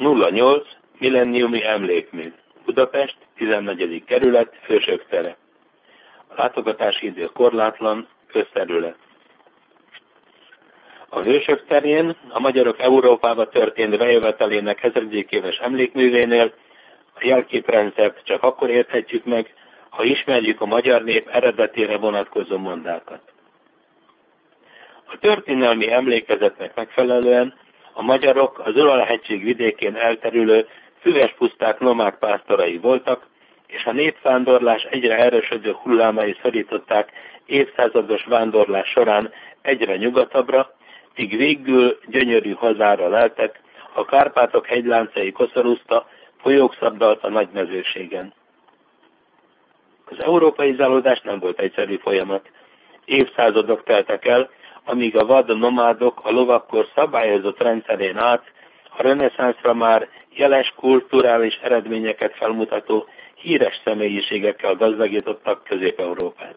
08 Millenniumi Emlékmű, Budapest, 14. kerület, Hősök tere. A látogatási idő korlátlan, közterület. A Hősök terén a magyarok Európába történt bejövetelének 1000. éves emlékművénél a jelképrendszert csak akkor érthetjük meg, ha ismerjük a magyar nép eredetére vonatkozó mondákat. A történelmi emlékezetnek megfelelően a magyarok az Ural-hegység vidékén elterülő füves puszták nomád pásztorai voltak, és a népvándorlás egyre erősödő hullámai szorították évszázados vándorlás során egyre nyugatabbra, míg végül gyönyörű hazára leltek, a Kárpátok hegyláncai koszorúzta, folyók szabdalt a nagy mezőségen. Az európaizálódás nem volt egyszerű folyamat. Évszázadok teltek el, amíg a vad nomádok a lovakkor szabályozott rendszerén át a reneszánszra már jeles kulturális eredményeket felmutató híres személyiségekkel gazdagítottak Közép-Európát.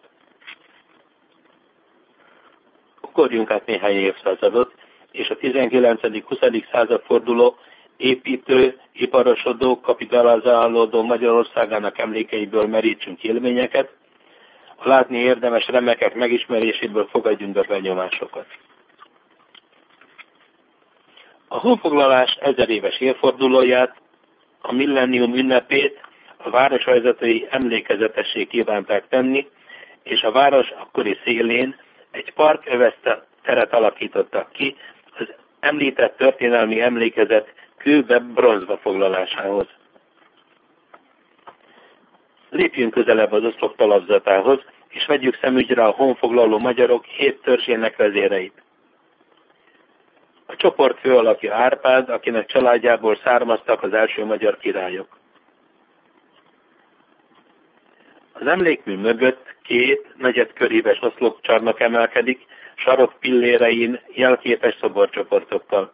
Ugorjunk át néhány évszázadot, és a 19.-20. század forduló építő, iparosodó, kapitalizálódó Magyarországának emlékeiből merítsünk élményeket, a látni érdemes remekek megismeréséből fogadjunk be benyomásokat. A honfoglalás 1000 éves évfordulóját, a millennium ünnepét a városvezetői emlékezetessé kívánták tenni, és a város akkori szélén egy park övezte teret alakítottak ki az említett történelmi emlékezet kőbe bronzba foglalásához. Lépjünk közelebb az oszlop talapzatához, és vegyük szemügyre a honfoglaló magyarok 7 törzsének vezéreit. A csoport főalakja Árpád, akinek családjából származtak az első magyar királyok. Az emlékmű mögött 2 negyedköríves oszlopcsarnok emelkedik, sarok pillérein jelképes szoborcsoportokkal.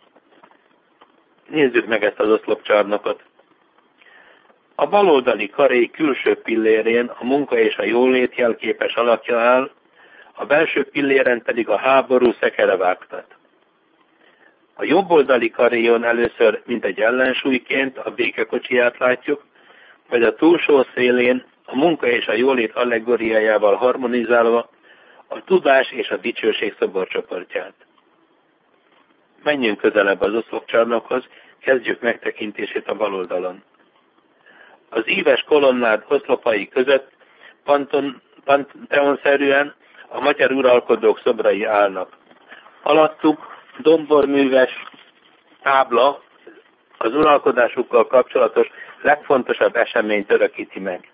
Nézzük meg ezt az oszlopcsarnokot. A baloldali karé külső pillérén a munka és a jólét jelképes alakja áll, a belső pilléren pedig a háború szekere vágtat. A jobboldali karéjon először mint egy ellensúlyként a békekocsiját látjuk, majd a túlsó szélén a munka és a jólét allegóriájával harmonizálva a tudás és a dicsőség szoborcsoportját. Menjünk közelebb az oszlopcsarnokhoz, kezdjük megtekintését a bal oldalon. Az íves kolonnád oszlopai között panteonszerűen a magyar uralkodók szobrai állnak. Alattuk domborműves tábla az uralkodásukkal kapcsolatos legfontosabb eseményt örökíti meg.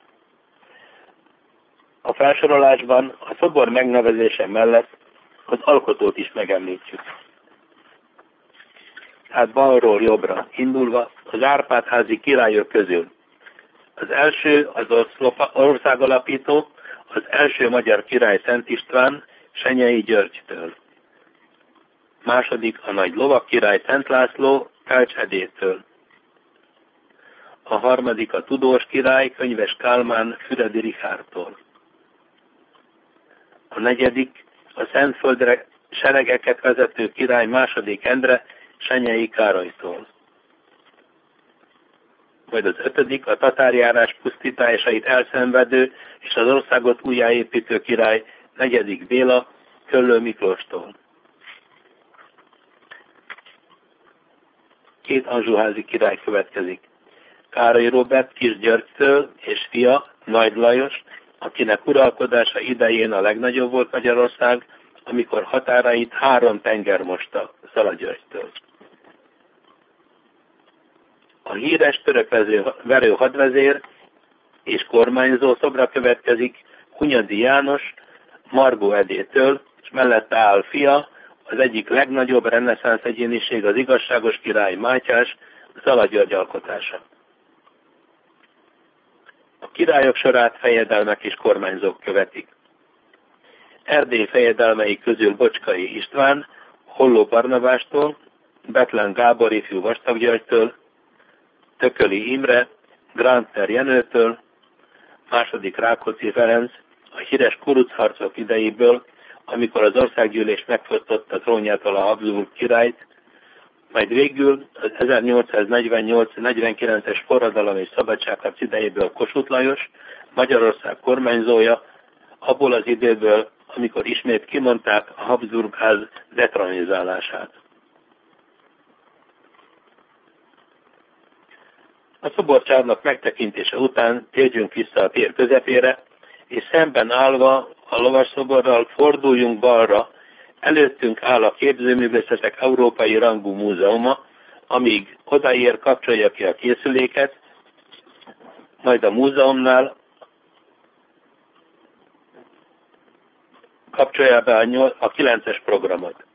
A felsorolásban a szobor megnevezése mellett az alkotót is megemlítjük. Tehát balról jobbra indulva az Árpád-házi királyok közül. Az első az országalapító, az első magyar király Szent István, Senyei Györgytől. Második a nagy lovak király Szent László, Telcs Edétől. A harmadik a tudós király, Könyves Kálmán, Füredi Richárdtól. A negyedik a Szentföldre seregeket vezető király második Endre, Senyei Károlytól. Majd az ötödik a tatárjárás pusztításait elszenvedő és az országot újjáépítő király negyedik Béla, Köllő Miklóstól. 2 anzsúházi király következik. Károly Róbert Kis Györgytől és fia Nagy Lajos, akinek uralkodása idején a legnagyobb volt Magyarország, amikor határait 3 tenger mosta Szalagyörgytől. A híres török verő hadvezér és kormányzó szobra következik Hunyadi János, Margó Edétől, és mellette áll fia, az egyik legnagyobb reneszánsz egyéniség, az igazságos király Mátyás, Szalagyörgy alkotása. A királyok sorát fejedelmek és kormányzók követik. Erdély fejedelmei közül Bocskai István, Holló Barnabástól, Bethlen Gábor ifjú Vastaggyörgytől, Tököli Imre, Grantner Jenőtől, második Rákóczi Ferenc, a híres kurucharcok idejéből, amikor az országgyűlés megfosztotta trónjától a Habsburg királyt, Majd végül az 1848-49-es forradalom és szabadságharc idejéből Kossuth Lajos, Magyarország kormányzója, abból az időből, amikor ismét kimondták a Habsburg-ház detronizálását. A szoborcsarnok megtekintése után térjünk vissza a tér közepére, és szemben állva a lovasszoborral forduljunk balra, előttünk áll a Képzőművészetek Európai Rangú Múzeuma, amíg odaér, kapcsolja ki a készüléket, majd a múzeumnál kapcsolja be a 9-es programot.